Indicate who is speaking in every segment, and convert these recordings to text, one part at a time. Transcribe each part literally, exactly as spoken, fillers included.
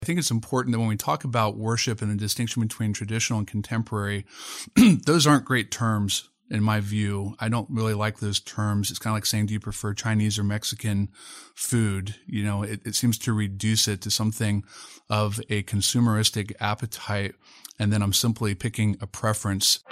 Speaker 1: I think it's important that when we talk about worship and the distinction between traditional and contemporary, those aren't great terms in my view. I don't really like those terms. It's kind of like saying, do you prefer Chinese or Mexican food? You know, it, it seems to reduce it to something of a consumeristic appetite, and then I'm simply picking a preference.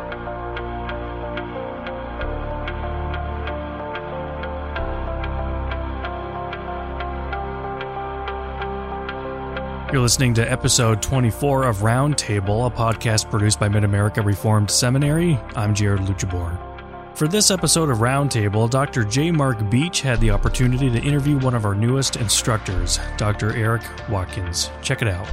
Speaker 2: You're listening to episode twenty-four of Roundtable, a podcast produced by Mid-America Reformed Seminary. I'm Jared Luchabor. For this episode of Roundtable, Doctor J. Mark Beach had the opportunity to interview one of our newest instructors, Doctor Eric Watkins. Check it out.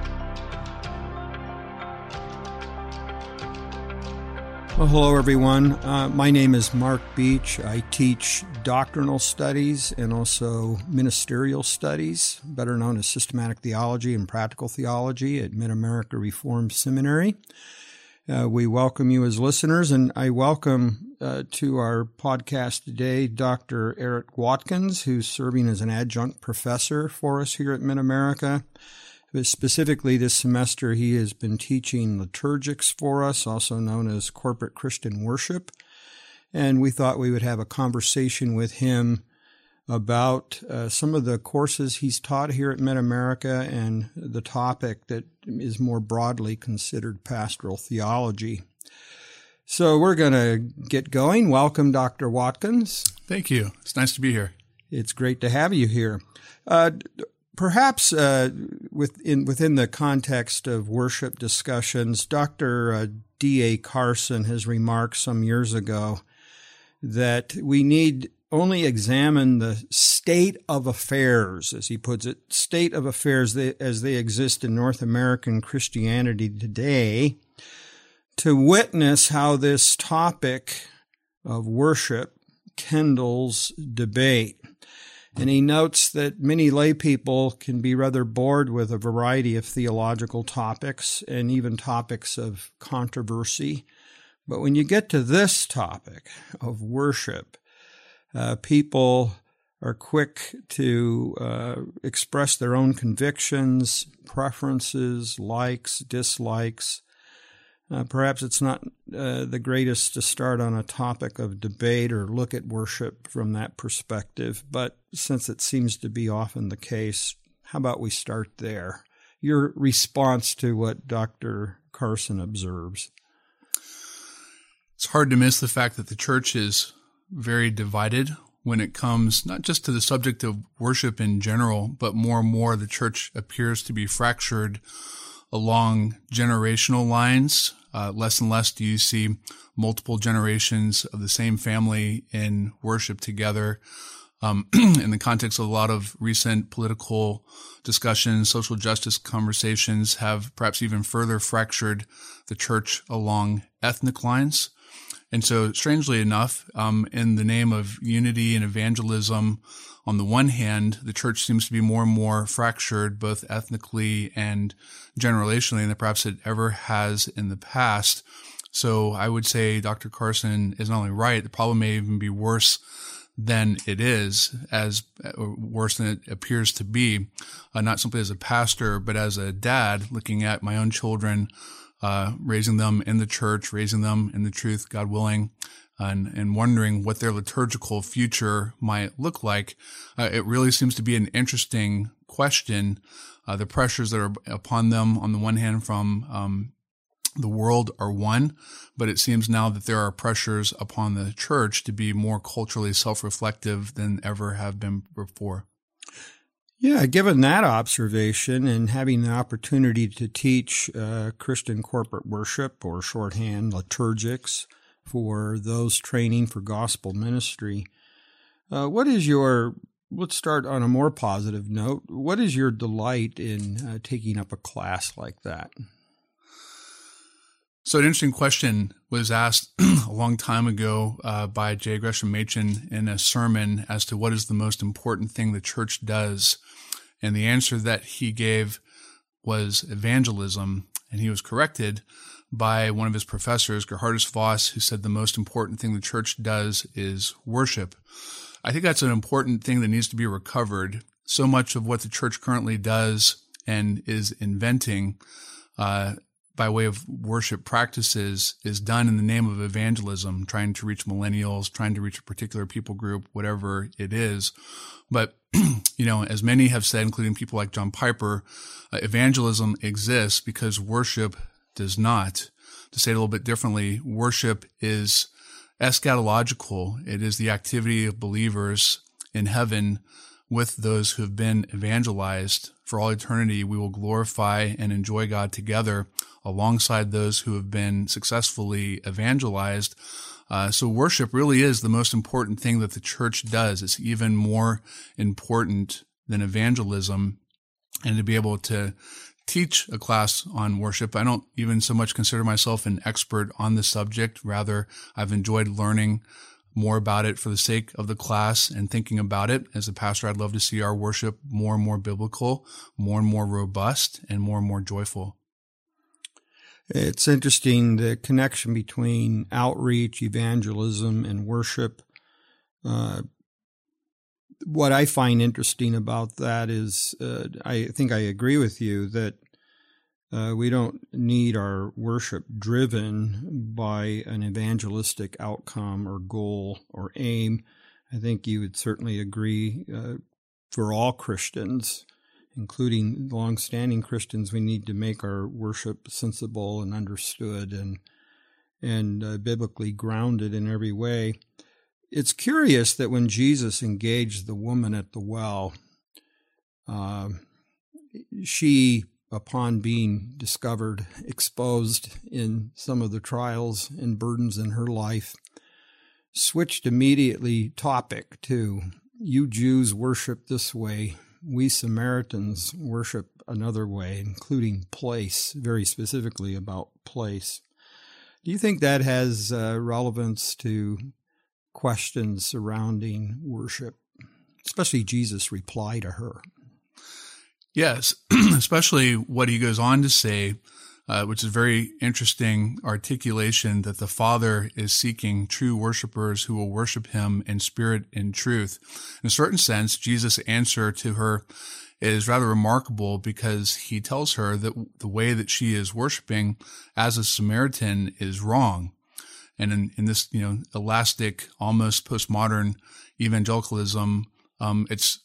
Speaker 3: Well, hello, everyone. Uh, my name is Mark Beach. I teach doctrinal studies and also ministerial studies, better known as systematic theology and practical theology at Mid-America Reformed Seminary. Uh, we welcome you as listeners, and I welcome uh, to our podcast today Doctor Eric Watkins, who's serving as an adjunct professor for us here at Mid-America. But specifically this semester, he has been teaching liturgics for us, also known as corporate Christian worship. And we thought we would have a conversation with him about uh, some of the courses he's taught here at Mid-America and the topic that is more broadly considered pastoral theology. So we're going to get going. Welcome, Doctor Watkins.
Speaker 1: Thank you. It's nice to be here.
Speaker 3: It's great to have you here. Uh, Perhaps uh, within within the context of worship discussions, Doctor Uh, D A Carson has remarked some years ago that we need only examine the state of affairs, as he puts it, state of affairs as they exist in North American Christianity today, to witness how this topic of worship kindles debate. And he notes that many lay people can be rather bored with a variety of theological topics and even topics of controversy. But when you get to this topic of worship, uh, people are quick to uh, express their own convictions, preferences, likes, dislikes. Uh, perhaps it's not uh, the greatest to start on a topic of debate or look at worship from that perspective, but since it seems to be often the case, how about we start there? Your response to what Doctor Carson observes.
Speaker 1: It's hard to miss the fact that the church is very divided when it comes not just to the subject of worship in general, but more and more the church appears to be fractured along generational lines. Uh, less and less do you see multiple generations of the same family in worship together. Um, in the context of a lot of recent political discussions, social justice conversations have perhaps even further fractured the church along ethnic lines. And so, strangely enough, um, in the name of unity and evangelism, on the one hand, the church seems to be more and more fractured, both ethnically and generationally, than perhaps it ever has in the past. So I would say Doctor Carson is not only right, the problem may even be worse than it is, as or worse than it appears to be, uh, not simply as a pastor, but as a dad looking at my own children, uh, raising them in the church, raising them in the truth, God willing, and, and wondering what their liturgical future might look like. Uh, it really seems to be an interesting question. Uh, the pressures that are upon them, on the one hand, from um, the world are one, but it seems now that there are pressures upon the church to be more culturally self-reflective than ever have been before.
Speaker 3: Yeah, given that observation and having the opportunity to teach uh, Christian corporate worship, or shorthand liturgics, for those training for gospel ministry, uh, what is your, let's start on a more positive note, what is your delight in uh, taking up a class like that?
Speaker 1: So an interesting question was asked a long time ago uh, by J. Gresham Machen in a sermon as to what is the most important thing the church does. And the answer that he gave was evangelism. And he was corrected by one of his professors, Gerhardus Voss, who said the most important thing the church does is worship. I think that's an important thing that needs to be recovered. So much of what the church currently does and is inventing uh, by way of worship practices is done in the name of evangelism, trying to reach millennials, trying to reach a particular people group, whatever it is. But, you know, as many have said, including people like John Piper, uh, evangelism exists because worship does not. To say it a little bit differently, worship is eschatological. It is the activity of believers in heaven with those who have been evangelized. For all eternity, we will glorify and enjoy God together alongside those who have been successfully evangelized. Uh, so worship really is the most important thing that the church does. It's even more important than evangelism. And to be able to teach a class on worship, I don't even so much consider myself an expert on the subject. Rather, I've enjoyed learning more about it for the sake of the class and thinking about it. As a pastor, I'd love to see our worship more and more biblical, more and more robust, and more and more joyful.
Speaker 3: It's interesting, the connection between outreach, evangelism, and worship. Uh, what I find interesting about that is, uh, I think I agree with you that uh, we don't need our worship driven by an evangelistic outcome or goal or aim. I think you would certainly agree uh, for all Christians, including long-standing Christians, we need to make our worship sensible and understood and and uh, biblically grounded in every way. It's curious that when Jesus engaged the woman at the well, uh, she, upon being discovered, exposed in some of the trials and burdens in her life, switched immediately topic to, you Jews worship this way, we Samaritans worship another way, including place, very specifically about place. Do you think that has uh, relevance to questions surrounding worship, especially Jesus' reply to her?
Speaker 1: Yes, especially what he goes on to say, uh, which is very interesting articulation that the Father is seeking true worshipers who will worship him in spirit and truth. In a certain sense, Jesus' answer to her is rather remarkable because he tells her that the way that she is worshiping as a Samaritan is wrong. And in, in this, you know, elastic, almost postmodern evangelicalism, um, it's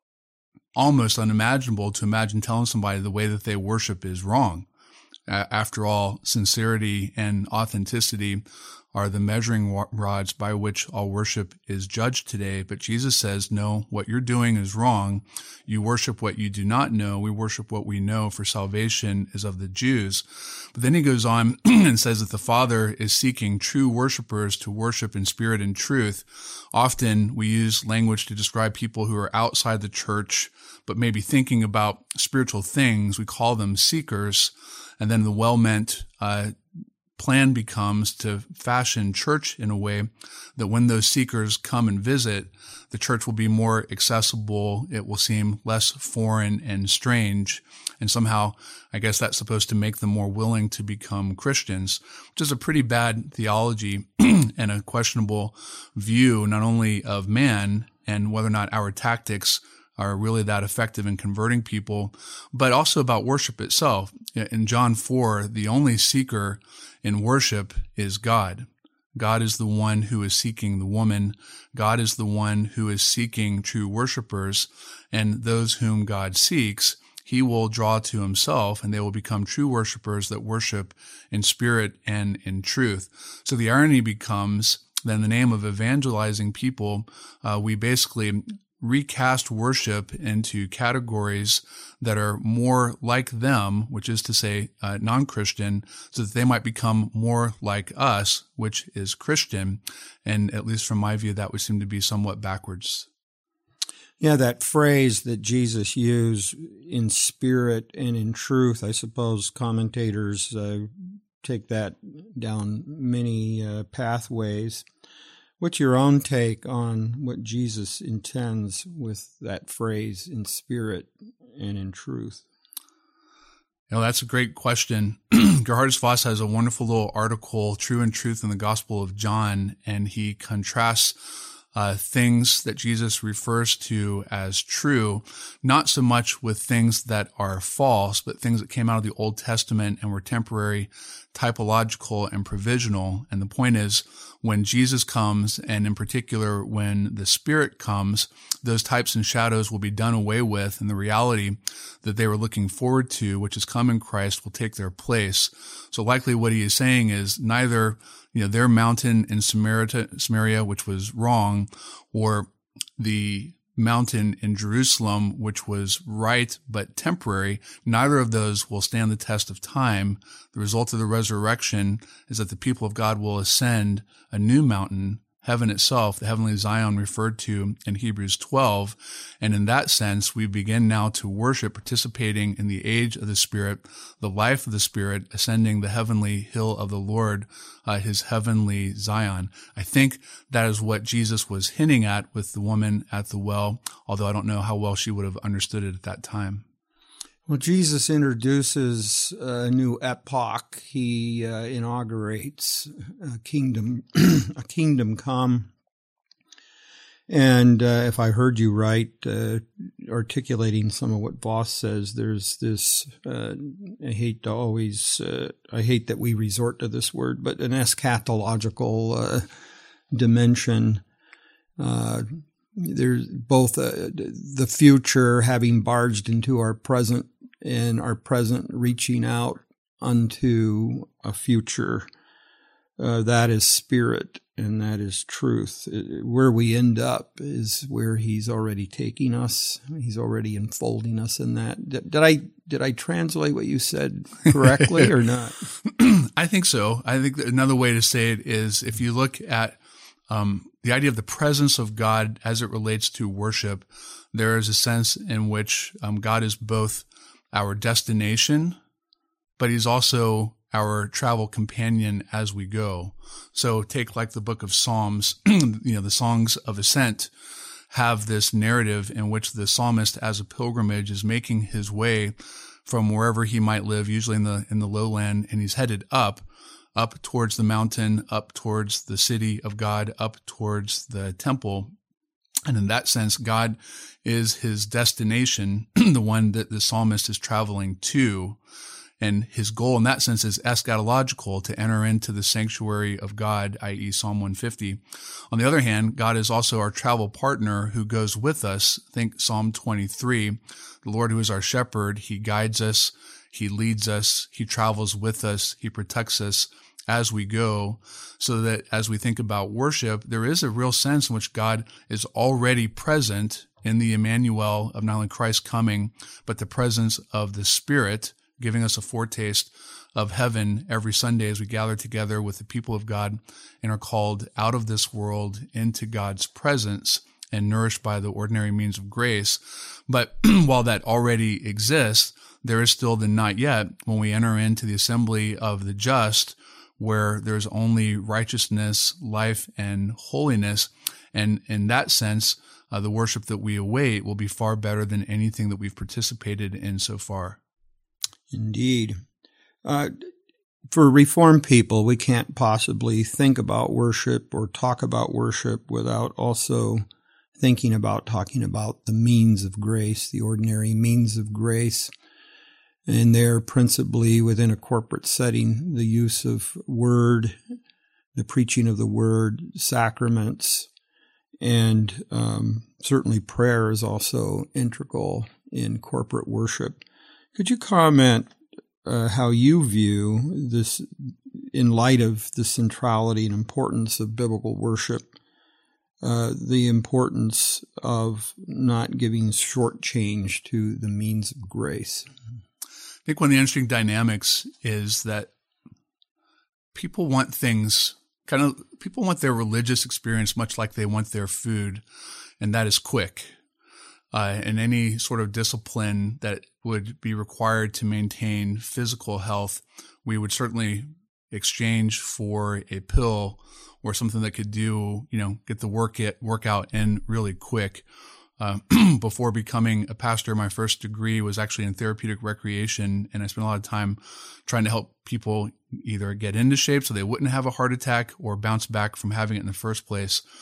Speaker 1: almost unimaginable to imagine telling somebody the way that they worship is wrong. Uh, after all, sincerity and authenticity are the measuring rods by which all worship is judged today. But Jesus says, no, what you're doing is wrong. You worship what you do not know. We worship what we know, for salvation is of the Jews. But then he goes on and says that the Father is seeking true worshipers to worship in spirit and truth. Often we use language to describe people who are outside the church, but maybe thinking about spiritual things. We call them seekers. And then the well-meant uh, plan becomes to fashion church in a way that when those seekers come and visit, the church will be more accessible. It will seem less foreign and strange. And somehow, I guess that's supposed to make them more willing to become Christians, which is a pretty bad theology and a questionable view, not only of man and whether or not our tactics are really that effective in converting people, but also about worship itself. In John four, the only seeker in worship is God. God is the one who is seeking the woman. God is the one who is seeking true worshipers, and those whom God seeks, he will draw to himself, and they will become true worshipers that worship in spirit and in truth. So the irony becomes that in the name of evangelizing people, uh, we basically recast worship into categories that are more like them, which is to say uh, non-Christian, so that they might become more like us, which is Christian. And at least from my view, that would seem to be somewhat backwards.
Speaker 3: Yeah, that phrase that Jesus used, in spirit and in truth, I suppose commentators uh, take that down many uh, pathways. What's your own take on what Jesus intends with that phrase, in spirit and in truth?
Speaker 1: You know, that's a great question. Gerhardus Voss has a wonderful little article, True and Truth in the Gospel of John, and he contrasts uh, things that Jesus refers to as true, not so much with things that are false, but things that came out of the Old Testament and were temporary, typological, and provisional. And the point is, when Jesus comes, and in particular when the Spirit comes, those types and shadows will be done away with, and the reality that they were looking forward to, which is come in Christ, will take their place. So likely what he is saying is neither, you know, their mountain in Samaria, Samaria, which was wrong, or the mountain in Jerusalem, which was right but temporary, neither of those will stand the test of time. The result of the resurrection is that the people of God will ascend a new mountain, heaven itself, the heavenly Zion referred to in Hebrews twelve. And in that sense, we begin now to worship, participating in the age of the Spirit, the life of the Spirit, ascending the heavenly hill of the Lord, uh, his heavenly Zion. I think that is what Jesus was hinting at with the woman at the well, although I don't know how well she would have understood it at that time.
Speaker 3: Well, Jesus introduces a new epoch. He uh, inaugurates a kingdom, a kingdom come. And uh, if I heard you right, uh, articulating some of what Voss says, there's this, uh, I hate to always, uh, I hate that we resort to this word, but an eschatological uh, dimension. Uh, there's both uh, the future having barged into our present, and our present reaching out unto a future. Uh, that is spirit, and that is truth. It, where we end up is where he's already taking us. He's already enfolding us in that. Did, did I did I translate what you said correctly or not?
Speaker 1: I think so. I think that another way to say it is, if you look at um, the idea of the presence of God as it relates to worship, there is a sense in which um, God is both our destination, but he's also our travel companion as we go. So take like the book of Psalms, you know, the songs of ascent have this narrative in which the psalmist as a pilgrimage is making his way from wherever he might live, usually in the, in the lowland, and he's headed up, up towards the mountain, up towards the city of God, up towards the temple. And in that sense, God is his destination, the one that the psalmist is traveling to. And his goal in that sense is eschatological, to enter into the sanctuary of God, that is. Psalm one fifty. On the other hand, God is also our travel partner who goes with us. Think Psalm twenty-three. The Lord who is our shepherd, he guides us, he leads us, he travels with us, he protects us as we go, so that as we think about worship, there is a real sense in which God is already present in the Emmanuel of not only Christ coming, but the presence of the Spirit, giving us a foretaste of heaven every Sunday as we gather together with the people of God and are called out of this world into God's presence and nourished by the ordinary means of grace. But while that already exists, there is still the not yet when we enter into the assembly of the just, where there's only righteousness, life, and holiness. And in that sense, uh, the worship that we await will be far better than anything that we've participated in so far.
Speaker 3: Indeed. Uh, for Reformed people, we can't possibly think about worship or talk about worship without also thinking about talking about the means of grace, the ordinary means of grace. And there, principally within a corporate setting, the use of word, the preaching of the word, sacraments, and um, certainly prayer is also integral in corporate worship. Could you comment uh, how you view this in light of the centrality and importance of biblical worship, uh, the importance of not giving shortchange to the means of grace?
Speaker 1: I think one of the interesting dynamics is that people want things, kind of, people want their religious experience much like they want their food, and that is quick. Uh, and any sort of discipline that would be required to maintain physical health, we would certainly exchange for a pill or something that could do, you know, get the work it, workout in really quick. Uh, before becoming a pastor, my first degree was actually in therapeutic recreation, and I spent a lot of time trying to help people either get into shape so they wouldn't have a heart attack or bounce back from having it in the first place.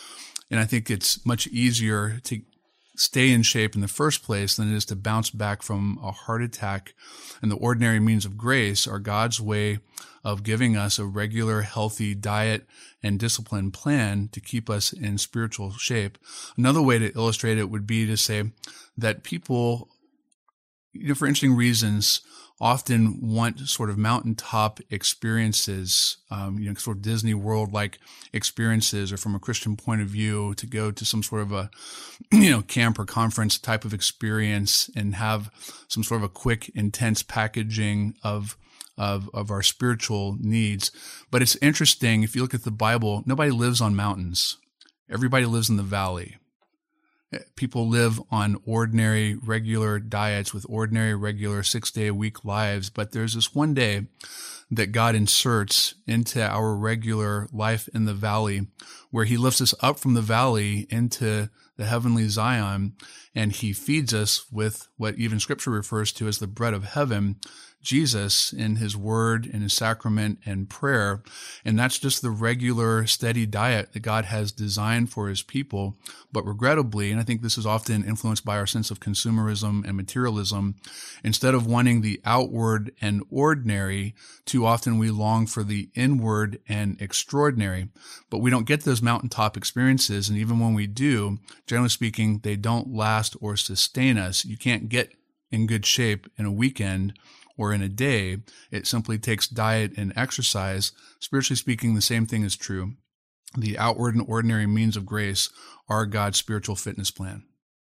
Speaker 1: And I think it's much easier to stay in shape in the first place than it is to bounce back from a heart attack. And the ordinary means of grace are God's way of giving us a regular, healthy diet and discipline plan to keep us in spiritual shape. Another way to illustrate it would be to say that people, you know, for interesting reasons, often want sort of mountaintop experiences, um, you know, sort of Disney World-like experiences, or from a Christian point of view, to go to some sort of a, you know, camp or conference type of experience and have some sort of a quick, intense packaging of of of our spiritual needs. But it's interesting, if you look at the Bible, nobody lives on mountains. Everybody lives in the valley. People live on ordinary, regular diets with ordinary, regular six-day-a-week lives. But there's this one day that God inserts into our regular life in the valley, where he lifts us up from the valley into the heavenly Zion, and he feeds us with what even Scripture refers to as the bread of heaven, Jesus, in his word, in his sacrament, and prayer. And that's just the regular, steady diet that God has designed for his people. But regrettably, and I think this is often influenced by our sense of consumerism and materialism, instead of wanting the outward and ordinary, too often we long for the inward and extraordinary. But we don't get those mountaintop experiences. And even when we do, generally speaking, they don't last or sustain us. You can't get in good shape in a weekend or in a day. It simply takes diet and exercise. Spiritually speaking, the same thing is true. The outward and ordinary means of grace are God's spiritual fitness plan.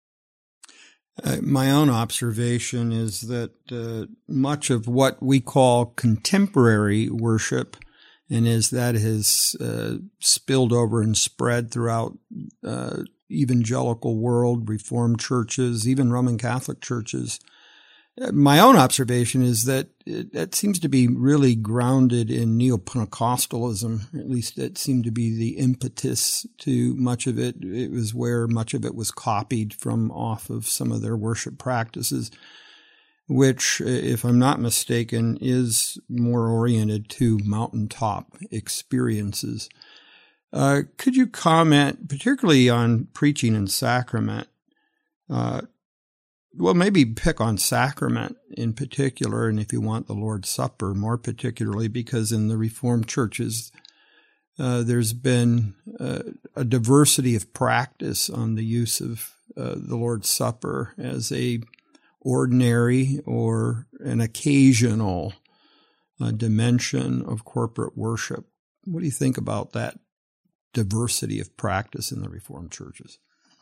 Speaker 3: Uh, my own observation is that uh, much of what we call contemporary worship, and as that has uh, spilled over and spread throughout uh, evangelical world, Reformed churches, even Roman Catholic churches, my own observation is that it, it seems to be really grounded in neo-Pentecostalism. At least that seemed to be the impetus to much of it. It was where much of it was copied from off of some of their worship practices, which, if I'm not mistaken, is more oriented to mountaintop experiences. Uh, could you comment particularly on preaching and sacrament? Uh, Well, maybe pick on sacrament in particular, and if you want, the Lord's Supper more particularly, because in the Reformed churches, uh, there's been uh, a diversity of practice on the use of uh, the Lord's Supper as a ordinary or an occasional uh, dimension of corporate worship. What do you think about that diversity of practice in the Reformed churches?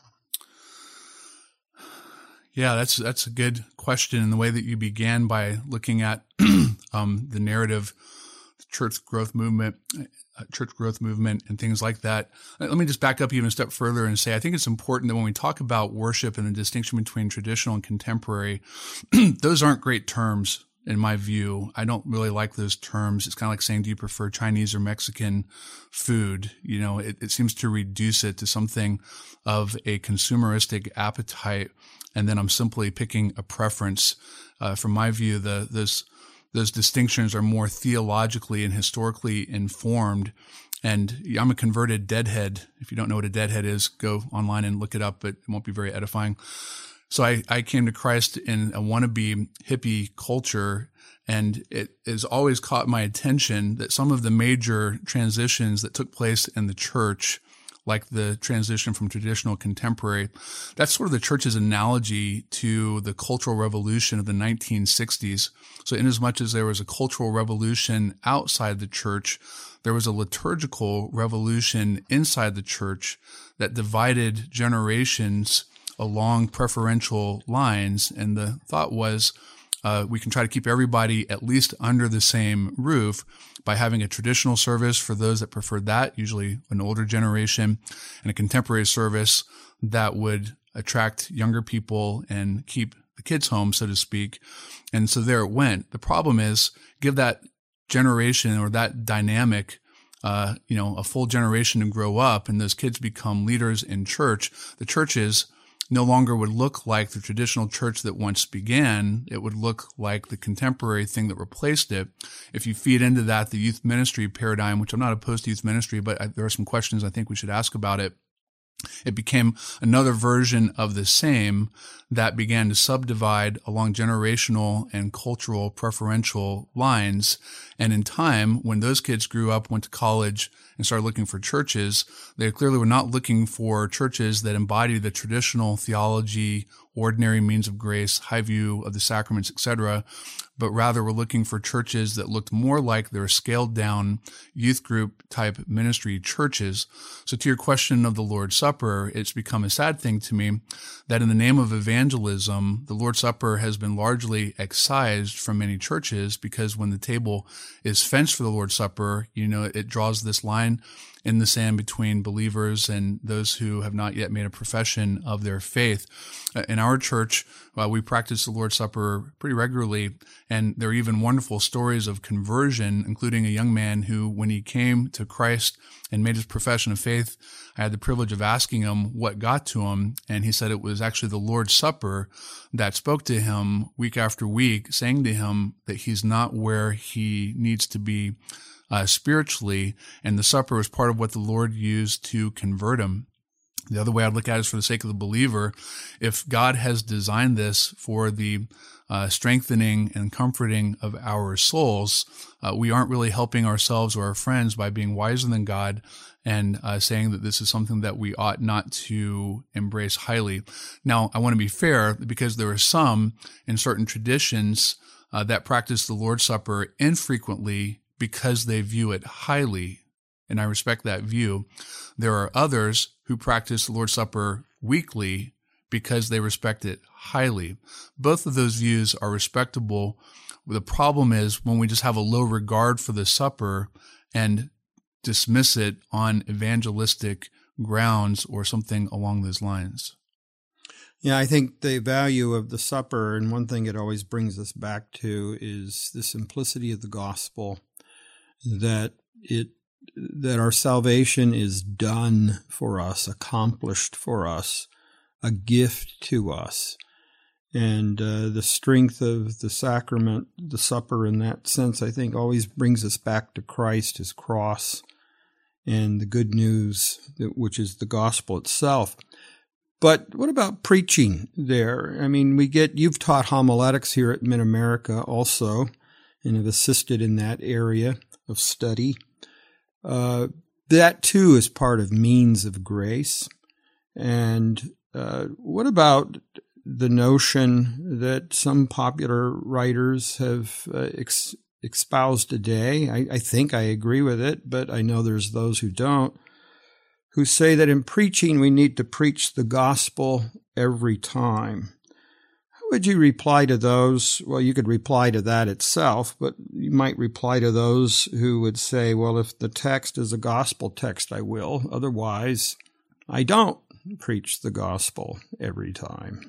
Speaker 1: Yeah, that's that's a good question. And the way that you began by looking at um, the narrative, the church growth movement, uh, church growth movement, and things like that. Let me just back up even a step further and say I think it's important that when we talk about worship and the distinction between traditional and contemporary, those aren't great terms in my view. I don't really like those terms. It's kind of like saying, do you prefer Chinese or Mexican food? You know, it, it seems to reduce it to something of a consumeristic appetite. And then I'm simply picking a preference. Uh, from my view, the, those, those distinctions are more theologically and historically informed. And I'm a converted deadhead. If you don't know what a deadhead is, go online and look it up, but it won't be very edifying. So I, I came to Christ in a wannabe hippie culture, and it has always caught my attention that some of the major transitions that took place in the church, like the transition from traditional to contemporary, that's sort of the church's analogy to the cultural revolution of the nineteen sixties. So inasmuch as there was a cultural revolution outside the church, there was a liturgical revolution inside the church that divided generations along preferential lines. And the thought was, uh, we can try to keep everybody at least under the same roof by having a traditional service for those that preferred that, usually an older generation, and a contemporary service that would attract younger people and keep the kids home, so to speak. And so there it went. The problem is, give that generation or that dynamic uh, you know, a full generation to grow up, and those kids become leaders in church. The churches no longer would look like the traditional church that once began. It would look like the contemporary thing that replaced it. If you feed into that the youth ministry paradigm, which I'm not opposed to youth ministry, but I, there are some questions I think we should ask about it. It became another version of the same that began to subdivide along generational and cultural preferential lines. And in time, when those kids grew up, went to college, and started looking for churches, they clearly were not looking for churches that embodied the traditional theology, ordinary means of grace, high view of the sacraments, et cetera, but rather were looking for churches that looked more like their scaled down youth group type ministry churches. So to your question of the Lord's Supper, it's become a sad thing to me that in the name of evangelism, the Lord's Supper has been largely excised from many churches, because when the table is fenced for the Lord's Supper, you know, it draws this line in the sand between believers and those who have not yet made a profession of their faith. In our church, uh, we practice the Lord's Supper pretty regularly, and there are even wonderful stories of conversion, including a young man who, when he came to Christ and made his profession of faith, I had the privilege of asking him what got to him, and he said it was actually the Lord's Supper that spoke to him week after week, saying to him that he's not where he needs to be Uh, spiritually, and the supper was part of what the Lord used to convert him. The other way I'd look at it is for the sake of the believer. If God has designed this for the uh, strengthening and comforting of our souls, uh, we aren't really helping ourselves or our friends by being wiser than God and uh, saying that this is something that we ought not to embrace highly. Now, I want to be fair, because there are some in certain traditions uh, that practice the Lord's Supper infrequently because they view it highly, and I respect that view. There are others who practice the Lord's Supper weekly because they respect it highly. Both of those views are respectable. The problem is when we just have a low regard for the supper and dismiss it on evangelistic grounds or something along those lines.
Speaker 3: Yeah, I think the value of the supper, and one thing it always brings us back to, is the simplicity of the gospel. That it that our salvation is done for us, accomplished for us, a gift to us. And uh, the strength of the sacrament, the supper in that sense, I think always brings us back to Christ, his cross, and the good news, which is the gospel itself. But what about preaching there? I mean, we get, you've taught homiletics here at Mid-America also, and have assisted in that area of study. Uh, that too is part of means of grace. And uh, what about the notion that some popular writers have uh, ex- espoused today? I, I think I agree with it, but I know there's those who don't, who say that in preaching we need to preach the gospel every time. How would you reply to those? Well, you could reply to that itself, but you might reply to those who would say, well, if the text is a gospel text, I will. Otherwise, I don't preach the gospel every time.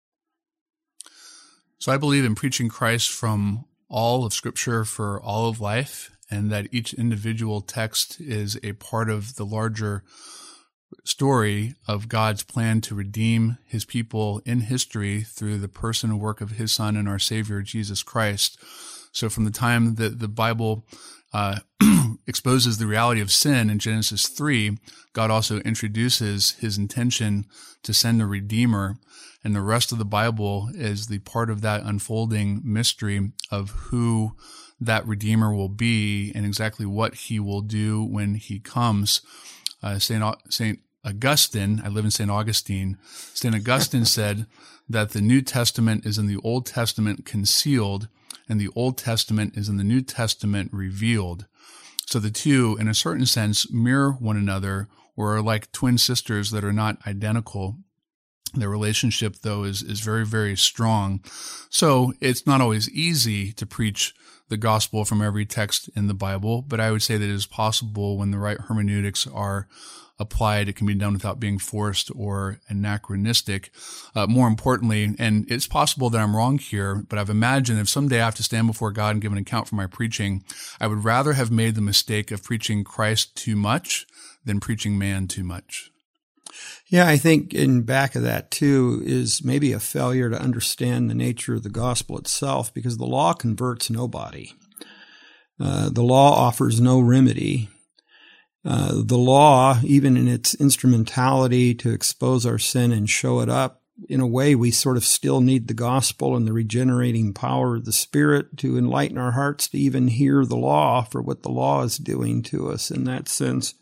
Speaker 1: So I believe in preaching Christ from all of Scripture for all of life, and that each individual text is a part of the larger story of God's plan to redeem his people in history through the person and work of his Son and our Savior, Jesus Christ. So from the time that the Bible uh, exposes the reality of sin in Genesis three, God also introduces his intention to send a Redeemer, and the rest of the Bible is the part of that unfolding mystery of who that Redeemer will be and exactly what he will do when he comes. Uh, Saint Saint Augustine, I live in Saint Augustine, Saint Augustine said that the New Testament is in the Old Testament concealed, and the Old Testament is in the New Testament revealed. So the two, in a certain sense, mirror one another, or are like twin sisters that are not identical. Their relationship, though, is, is very, very strong. So it's not always easy to preach the gospel from every text in the Bible, but I would say that it is possible when the right hermeneutics are applied. It can be done without being forced or anachronistic. Uh, more importantly, and it's possible that I'm wrong here, but I've imagined if someday I have to stand before God and give an account for my preaching, I would rather have made the mistake of preaching Christ too much than preaching man too much.
Speaker 3: Yeah, I think in back of that, too, is maybe a failure to understand the nature of the gospel itself, because the law converts nobody. Uh, the law offers no remedy. Uh, the law, even in its instrumentality to expose our sin and show it up, in a way, we sort of still need the gospel and the regenerating power of the Spirit to enlighten our hearts to even hear the law for what the law is doing to us in that sense.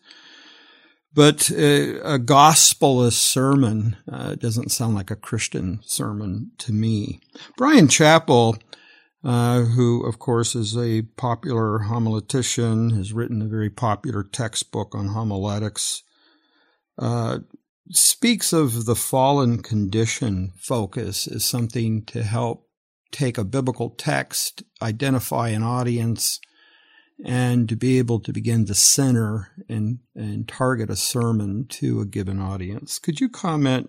Speaker 3: But uh, a gospelist sermon uh, doesn't sound like a Christian sermon to me. Bryan Chapell, uh, who, of course, is a popular homiletician, has written a very popular textbook on homiletics, uh, speaks of the fallen condition focus as something to help take a biblical text, identify an audience, and to be able to begin to center and, and target a sermon to a given audience. Could you comment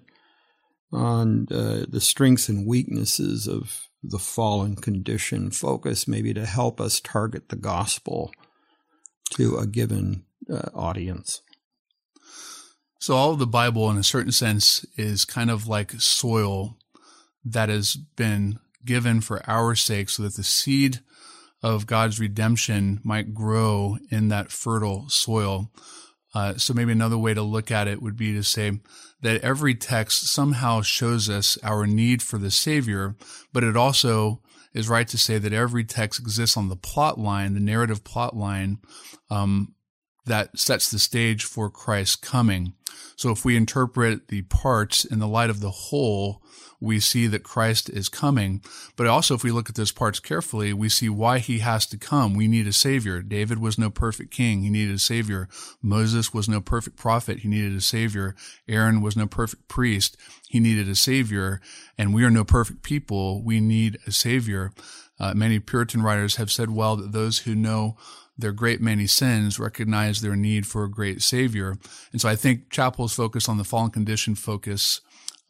Speaker 3: on uh, the strengths and weaknesses of the fallen condition focus, maybe to help us target the gospel to a given uh, audience?
Speaker 1: So all of the Bible, in a certain sense, is kind of like soil that has been given for our sake so that the seed of God's redemption might grow in that fertile soil. Uh, so maybe another way to look at it would be to say that every text somehow shows us our need for the Savior, but it also is right to say that every text exists on the plot line, the narrative plot line, um, that sets the stage for Christ's coming. So if we interpret the parts in the light of the whole, we see that Christ is coming. But also, if we look at those parts carefully, we see why he has to come. We need a Savior. David was no perfect king. He needed a Savior. Moses was no perfect prophet. He needed a Savior. Aaron was no perfect priest. He needed a Savior. And we are no perfect people. We need a Savior. Uh, many Puritan writers have said well that those who know their great many sins recognize their need for a great Savior. And so I think Chapell's focus on the fallen condition focus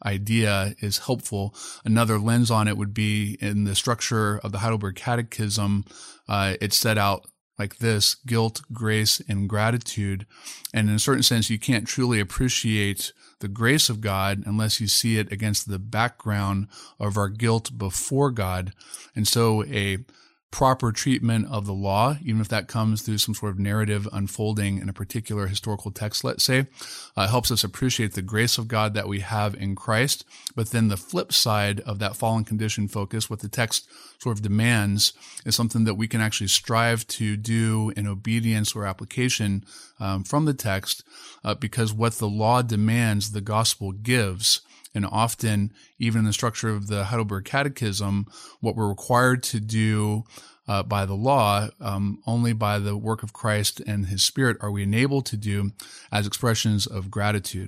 Speaker 1: idea is helpful. Another lens on it would be in the structure of the Heidelberg Catechism. Uh, it's set out like this: guilt, grace, and gratitude. And in a certain sense, you can't truly appreciate the grace of God unless you see it against the background of our guilt before God. And so a proper treatment of the law, even if that comes through some sort of narrative unfolding in a particular historical text, let's say, uh, helps us appreciate the grace of God that we have in Christ. But then the flip side of that fallen condition focus, what the text sort of demands, is something that we can actually strive to do in obedience or application um, from the text, uh, because what the law demands, the gospel gives. And often, even in the structure of the Heidelberg Catechism, what we're required to do uh, by the law, um, only by the work of Christ and his Spirit are we enabled to do as expressions of gratitude.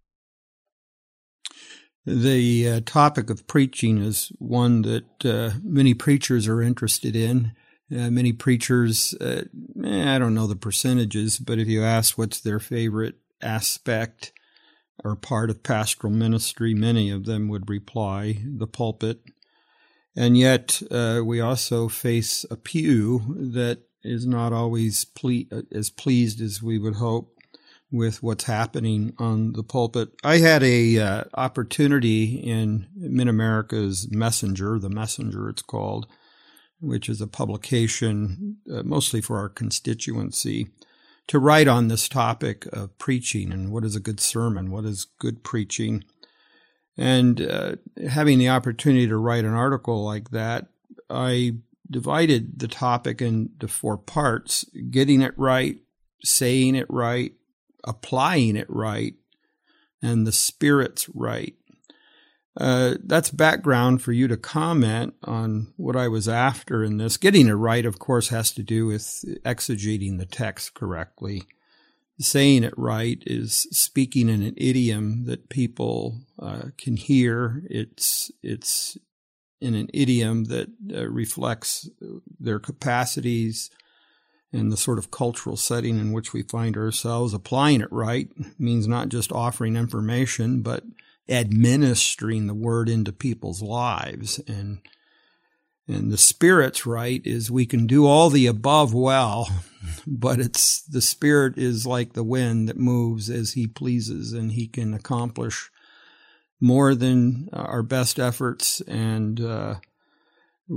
Speaker 3: The uh, topic of preaching is one that uh, many preachers are interested in. Uh, many preachers, uh, eh, I don't know the percentages, but if you ask what's their favorite aspect or part of pastoral ministry, many of them would reply, the pulpit. And yet uh, we also face a pew that is not always ple- as pleased as we would hope with what's happening on the pulpit. I had a uh, opportunity in Mid-America's Messenger, the Messenger it's called, which is a publication uh, mostly for our constituency, to write on this topic of preaching and what is a good sermon, what is good preaching. And uh, having the opportunity to write an article like that, I divided the topic into four parts: getting it right, saying it right, applying it right, and the Spirit's right. Uh, that's background for you to comment on what I was after in this. Getting it right, of course, has to do with exegeting the text correctly. Saying it right is speaking in an idiom that people uh, can hear. It's it's in an idiom that uh, reflects their capacities and the sort of cultural setting in which we find ourselves. Applying it right means not just offering information, but administering the word into people's lives. And and the Spirit's right is we can do all the above well, but it's the Spirit is like the wind that moves as he pleases, and he can accomplish more than our best efforts. And uh,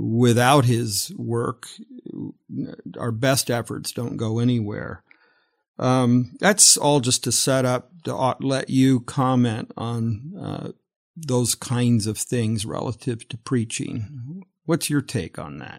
Speaker 3: without his work, our best efforts don't go anywhere. Um, that's all just to set up to let you comment on uh, those kinds of things relative to preaching. What's your take on that?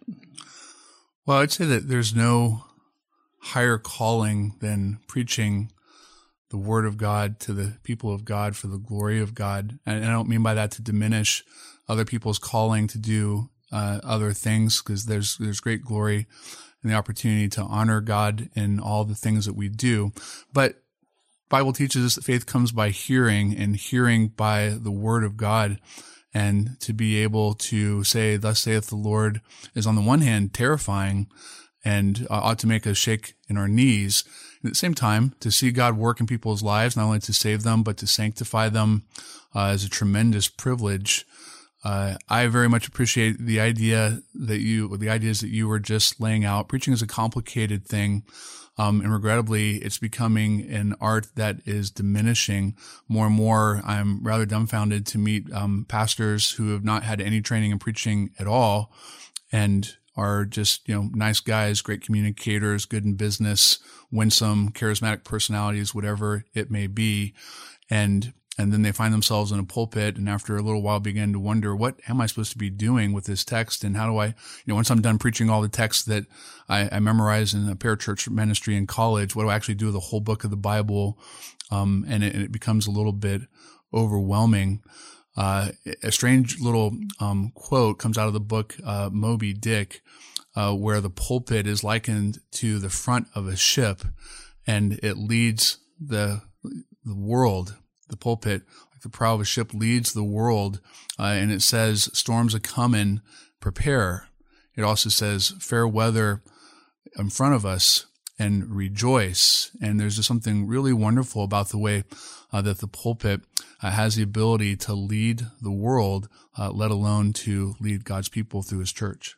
Speaker 1: Well, I'd say that there's no higher calling than preaching the Word of God to the people of God for the glory of God. And I don't mean by that to diminish other people's calling to do uh, other things, because there's there's great glory and the opportunity to honor God in all the things that we do. But Bible teaches us that faith comes by hearing, and hearing by the Word of God. And to be able to say, "Thus saith the Lord," is on the one hand terrifying and uh, ought to make us shake in our knees. And at the same time, to see God work in people's lives, not only to save them, but to sanctify them uh, is a tremendous privilege. Uh, I very much appreciate the idea that you, the ideas that you were just laying out. Preaching is a complicated thing. Um, and regrettably, it's becoming an art that is diminishing more and more. I'm rather dumbfounded to meet, um, pastors who have not had any training in preaching at all and are just, you know, nice guys, great communicators, good in business, winsome, charismatic personalities, whatever it may be. And And then they find themselves in a pulpit, and after a little while begin to wonder, what am I supposed to be doing with this text? And how do I, you know, once I'm done preaching all the texts that I, I memorized in a parachurch ministry in college, what do I actually do with the whole book of the Bible? Um, and it, and it becomes a little bit overwhelming. Uh, a strange little, um, quote comes out of the book, uh, Moby Dick, uh, where the pulpit is likened to the front of a ship, and it leads the, the world. The pulpit, like the prow of a ship, leads the world, uh, and it says, "Storms a comin', prepare." It also says, "Fair weather in front of us, and rejoice." And there's just something really wonderful about the way uh, that the pulpit uh, has the ability to lead the world, uh, let alone to lead God's people through His church.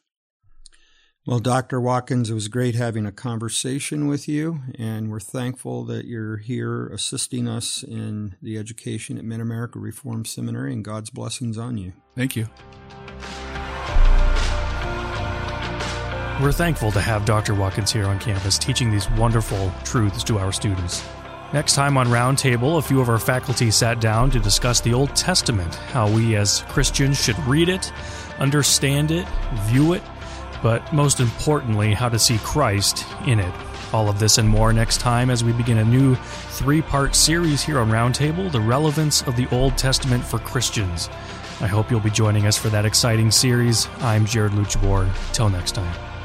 Speaker 3: Well, Doctor Watkins, it was great having a conversation with you, and we're thankful that you're here assisting us in the education at Mid-America Reformed Seminary, and God's blessings on you.
Speaker 1: Thank you.
Speaker 2: We're thankful to have Doctor Watkins here on campus teaching these wonderful truths to our students. Next time on Roundtable, a few of our faculty sat down to discuss the Old Testament, how we as Christians should read it, understand it, view it, but most importantly, how to see Christ in it. All of this and more next time as we begin a new three-part series here on Roundtable, The Relevance of the Old Testament for Christians. I hope you'll be joining us for that exciting series. I'm Jared Luchabor. Till next time.